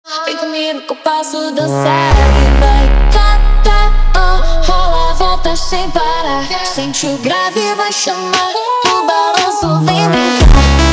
Vem comigo que eu posso dançar e vai cata, oh, rola, volta sem parar. Sente o grave, vai chamar. O balanço vem brincar.